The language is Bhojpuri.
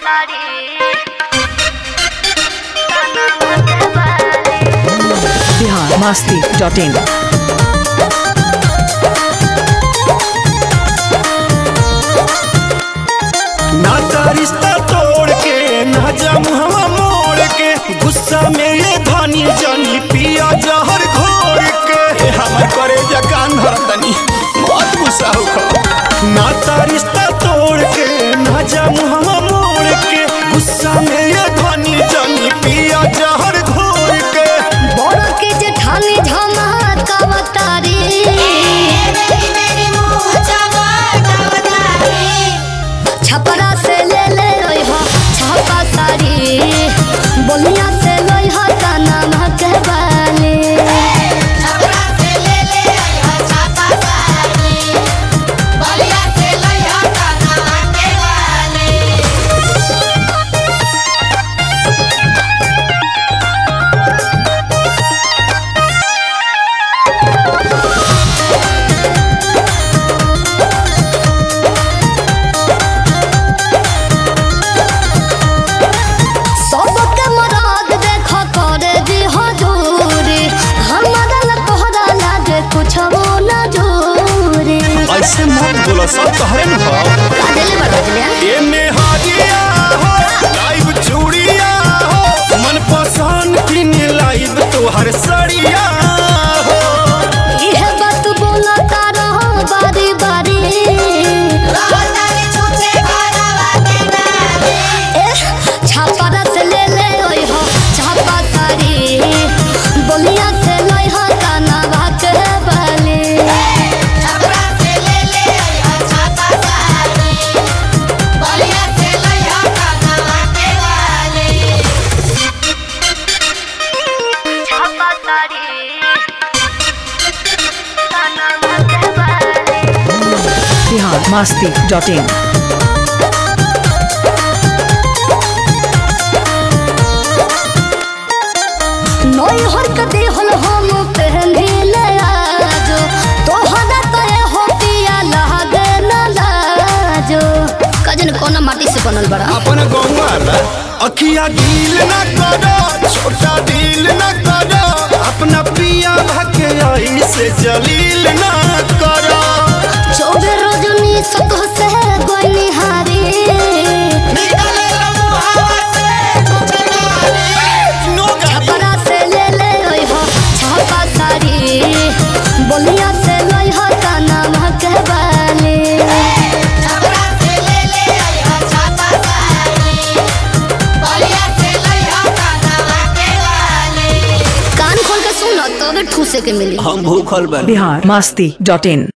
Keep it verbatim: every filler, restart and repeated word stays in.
Bihar Masti dot in. नाता रिश्ता तोड़ के ना जा मुहवा मोड़ के गुस्सा में ये धानी जानी पिया जहर घोर के हमर करे जा कान धरतनी बहुत गुस्सा हो। नाता रिश्ता तोड़ के ना जा मुहवा मोड़ के गुस्सा में ये धानी जानी पिया जहर घोर के बड़ के जेठानी धमाकावतारी छपरा से ले ले रोइहा छापा सारी बोलिया से लोइहा काना महकवाले छपरा से ले ले रोइहा छापा सारी बोलिया से लोइहा काना महकवाले। सबके मराद देखा करे जी हजूरी हमारा ल तोहरा लागे कुछ वो न जोरी ऐसे मत बोला सब तहरे न हो काजले बड़जले ये में हादिया हो लाइव चूड़िया हो मन पसंद किने लाइव तोहर सड़िया हो इहे बात बोला तारा बारी बारी रोतारी छूछे घरवा के नारे ए छापरा से ले ले ओइ हो छापा सारी बोलिया से लई हो काना भाके बाले छपरा से ले ले रोइहा छापा सारी बोलिया से लोइहा काना महकवाले। छापा सारी काना भाके बाले बिहार मस्ती डॉट इन। नई हर कदी हल हम पहनिले आजो तोहरा तय हो पिया लागे न लाजो कजन कोना माटी से बनल बड़ा अपन गौवा अखिया गील न करो छोटा दिल न करो अपना पिया भके आई से जलील न करो चौबे रजनी सतो से गोनी हारी निकले मुहावा से कुछ नारे नो गाड़ी छपरा से ले ले ओइ हो छापा सारी बोलिया से लई हो काना महकवाले छपरा से ले ले रोइहा छापा सारी बोलिया से लोइहा काना महकवाले। कान खोल के सुन तबे ठूसे के मिली। हम भूखल बन बिहार मस्ती डॉट इन।